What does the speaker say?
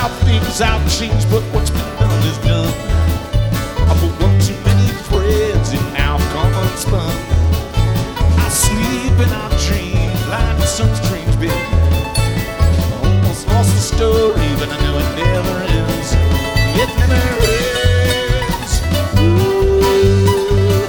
things I've changed, but what's been done is done. I put one too many threads in our common spun. I sleep and I dream, lying in some strange bed.